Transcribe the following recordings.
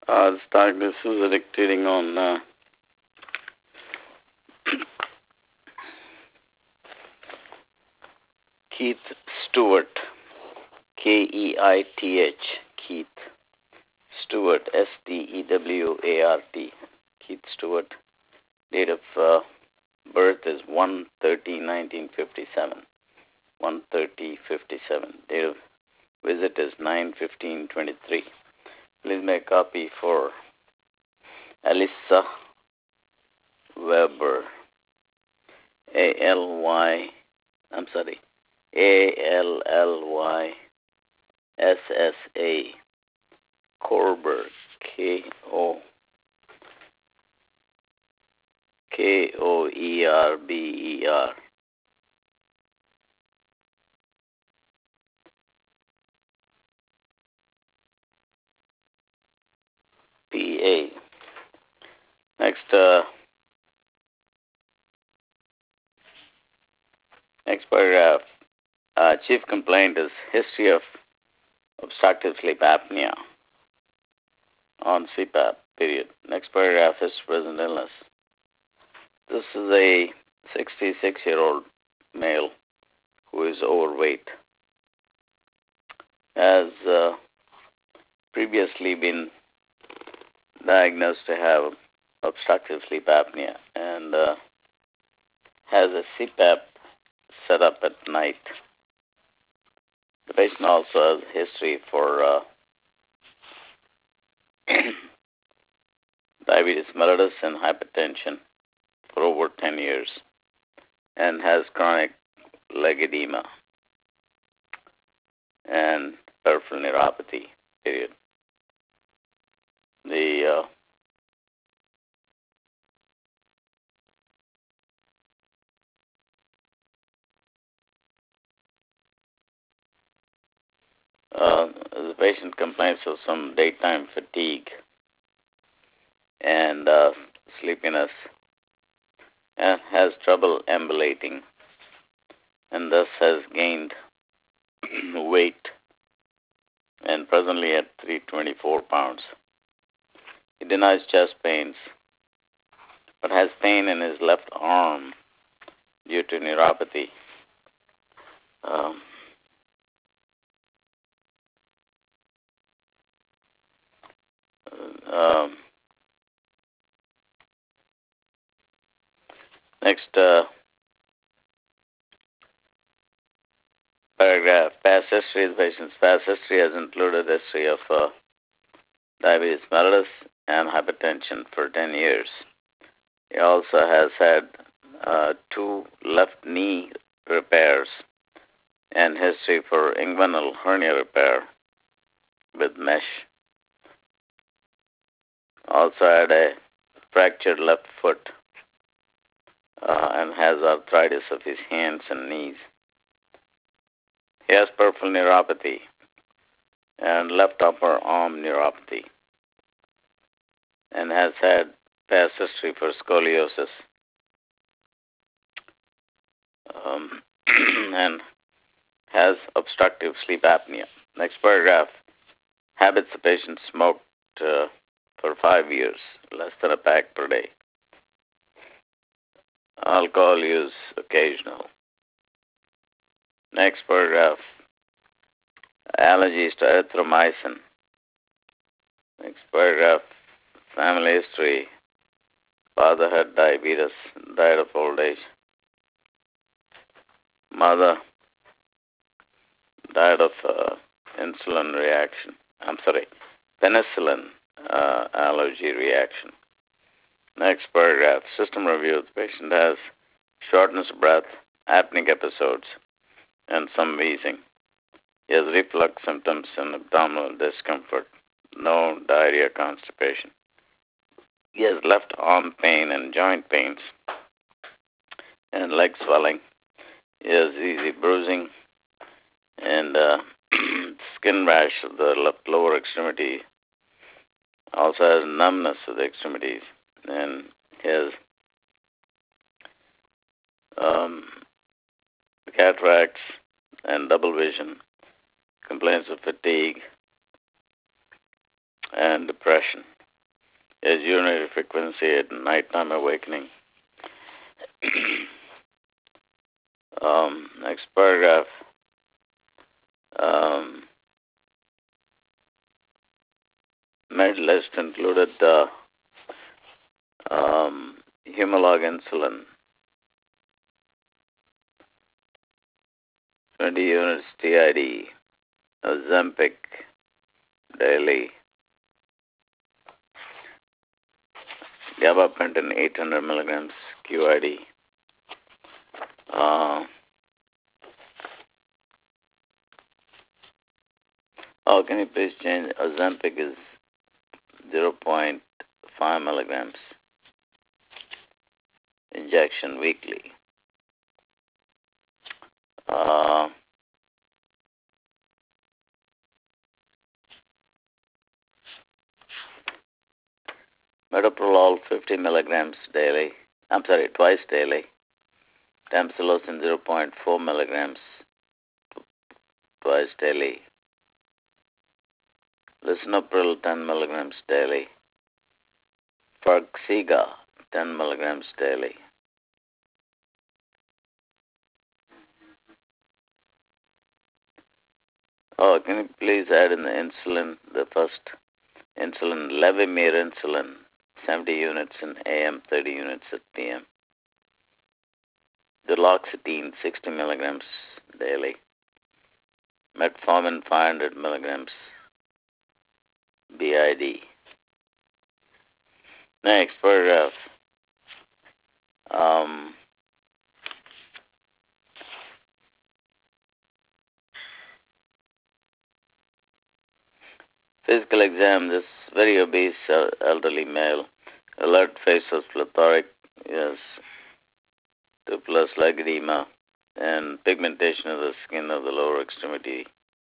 This diagnosis is dictating on Keith Stewart, Keith, Keith Stewart, Stewart, Keith Stewart. Date of birth is 1/30/1957. 1/30/57. Date of visit is 9/15/23. Please make a copy for Alyssa Weber. ALLYSSA Korber, KOERBER. PA. Next paragraph. Chief complaint is history of obstructive sleep apnea on CPAP, period. Next paragraph is present illness. This is a 66-year-old male who is overweight. Has previously been diagnosed to have obstructive sleep apnea and has a CPAP set up at night. The patient also has history for diabetes mellitus and hypertension for over 10 years and has chronic leg edema and peripheral neuropathy, period. The patient complains of some daytime fatigue and sleepiness and has trouble ambulating and thus has gained weight and presently at 324 pounds. He denies chest pains but has pain in his left arm due to neuropathy. Next paragraph, past history. The patient's past history has included history of diabetes mellitus and hypertension for 10 years. He also has had 2 left knee repairs and history for inguinal hernia repair with mesh. Also had a fractured left foot and has arthritis of his hands and knees. He has peripheral neuropathy and left upper arm neuropathy and has had past history for scoliosis and has obstructive sleep apnea. Next paragraph, habits. The patient smoked for 5 years, less than a pack per day. Alcohol use occasional. Next paragraph, allergies to erythromycin. Next paragraph, family history. Father had diabetes, died of old age. Mother died of penicillin allergy reaction. Next paragraph, system review. The patient has shortness of breath, apneic episodes, and some wheezing. He has reflux symptoms and abdominal discomfort. No diarrhea, constipation. He has left arm pain and joint pains and leg swelling. He has easy bruising and skin rash of the left lower extremity. Also has numbness of the extremities and has cataracts and double vision, complains of fatigue and depression. Is urinary frequency at nighttime awakening. Next paragraph. Med list included the Humalog insulin, 20 units TID, Ozempic daily, gabapentin 800 milligrams QID. Can you please change? Ozempic is 0.5 milligrams injection weekly. Metoprolol 50 milligrams daily. Twice daily. Tamsulosin 0.4 milligrams twice daily. Lisinopril 10 milligrams daily. Farxiga 10 milligrams daily. Can you please add in the insulin, the first insulin, Levemir insulin, 70 units in AM, 30 units at PM. Duloxetine 60 milligrams daily. Metformin 500 milligrams BID. Next paragraph. Physical exam, this very obese elderly male, alert face was plethoric, yes, 2+ leg edema, and pigmentation of the skin of the lower extremity,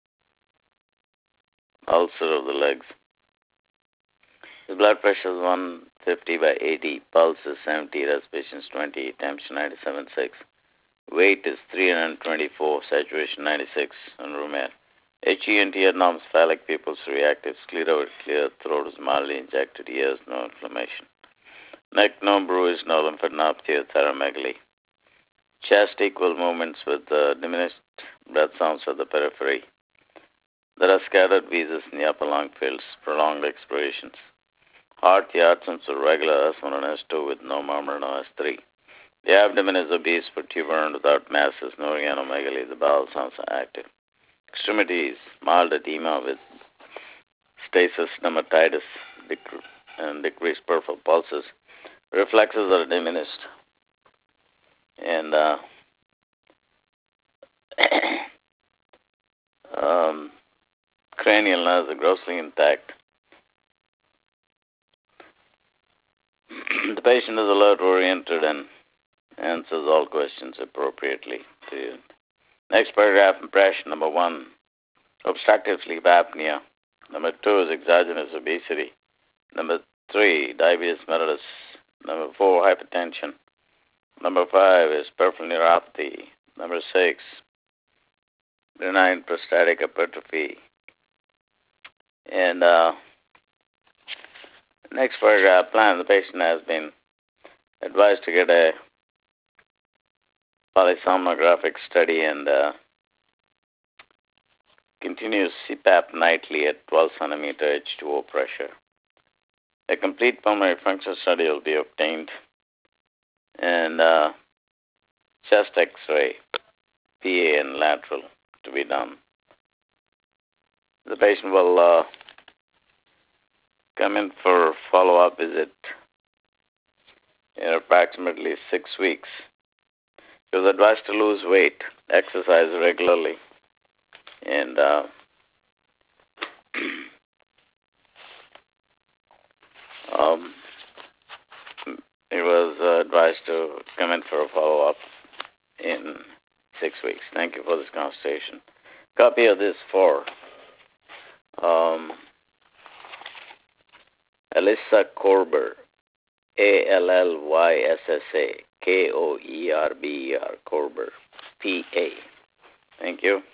ulcer of the legs. His blood pressure is 150/80, pulse is 70, respiration is 20, temperature 97.6. Weight is 324, saturation 96, and room air. HENT abnormal phallic pupils reactive, sclera clear, throat is mildly injected, ears no inflammation. Neck no bruise, no lymphadenopathy or thyromegaly. Chest equal movements with diminished breath sounds at the periphery. There are scattered wheezes in the upper lung fields, prolonged expirations. Heart, the outcomes are regular S1 and S2 with no murmur, no S3. The abdomen is obese but tuberant without masses, no organomegaly. The bowel sounds are active. Extremities, mild edema with stasis, pneumatitis, and decreased peripheral pulses. Reflexes are diminished. And cranial nerves are grossly intact. The patient is alert, oriented, and answers all questions appropriately to you. Next paragraph, impression. Number 1, obstructive sleep apnea. Number 2 is exogenous obesity. Number 3, diabetes mellitus. Number 4, hypertension. Number 5 is peripheral neuropathy. Number 6, benign prostatic hypertrophy. And next paragraph, plan. The patient has been advised to get a polysomnographic study and continuous CPAP nightly at 12 centimeter H2O pressure. A complete pulmonary function study will be obtained, and chest X-ray, PA and lateral to be done. The patient will come in for follow-up visit in approximately 6 weeks. He was advised to lose weight, exercise regularly, and he was advised to come in for a follow-up in 6 weeks. Thank you for this conversation. Copy of this for Alyssa Korber, ALLYSSA, KOERBER, Korber, PA. Thank you.